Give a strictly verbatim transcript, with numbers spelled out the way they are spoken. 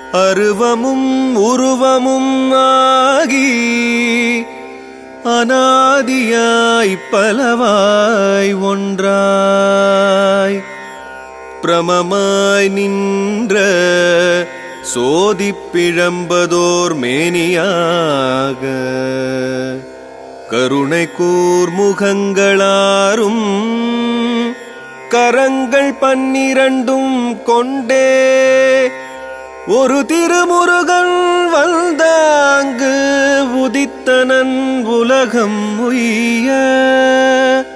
அருவமும் உருவமும் ஆகி அநாதியாய் பலவாய் ஒன்றாய் பிரமமாய் நின்ற சோதிப்பிழம்பதோர் மேனியாக கருணை கூர்முகங்களாரும் கரங்கள் பன்னிரண்டும் கொண்டே ஒரு திருமுருகன் வந்தாங்கு உதித்தனன் உலகம் உய்ய